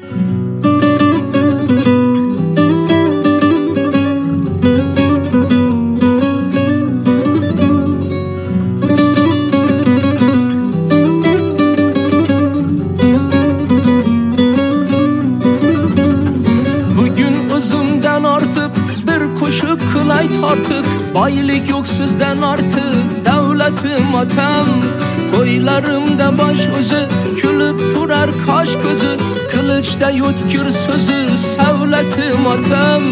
Kılay tartık, baylik yok sizden artık devletim atam. Toylarımda baş özü, külüp durar kaş kızı, kılıçta yutkür sözü sevletim atam.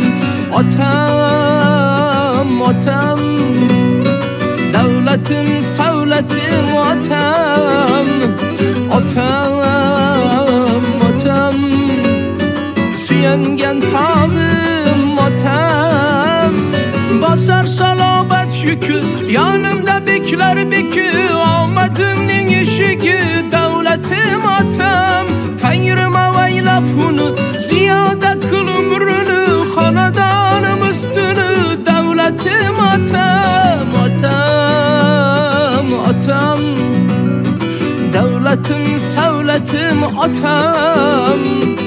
Atam, atam, devletim sevletim atam. Atam, atam, süyengen tağım atam. Basar salabet yükü, yanımda bekler bekü, Ahmet'imnin eşiği devletim atam. Tanrıma vaylap bunu, ziyade kıl ömrünü, hanadanım üstünü devletim atam. Atam, atam, devletim sevletim atam.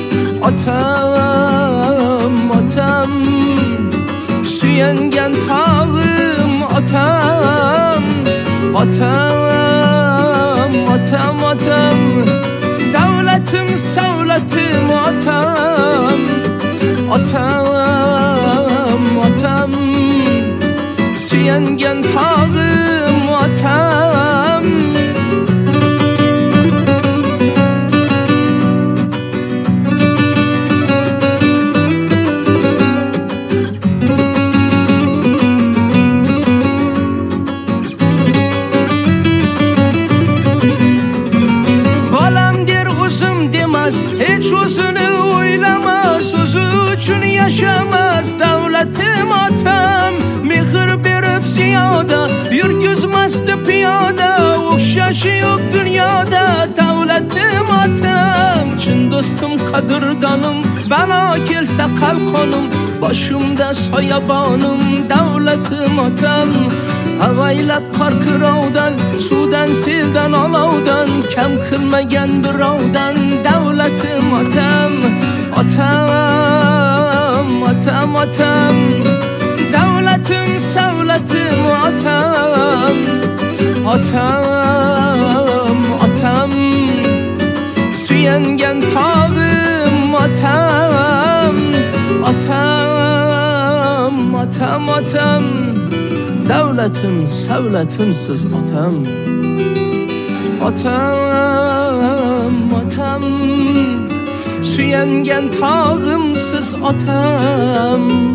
Atam, atam, süyengen tağım atam. Atam, atam, atam, devletim sevletim atam. Atam, atam, süyengen tağım atam. Hiç özünü oylamaz, özü üçün yaşamaz devletim atam. Mihir berip ziyada, yürgüzmezdi piyada, okşaşı yok dünyada devletim atam. Çin dostum kadırdanım, bana gelse kalkonum, başımda soyabanım devletim atam. Havaylap kar kıravdan, sudan sildan alavdan, kem kılmagan birovdan devletim atam. Atam, atam, atam, devletim sevletim atam. Atam, atam, süyengen tağım atam. Atam, atam, atam, devletim sevletimsiz atam. Atam, atam, süyengen tağımsız atam.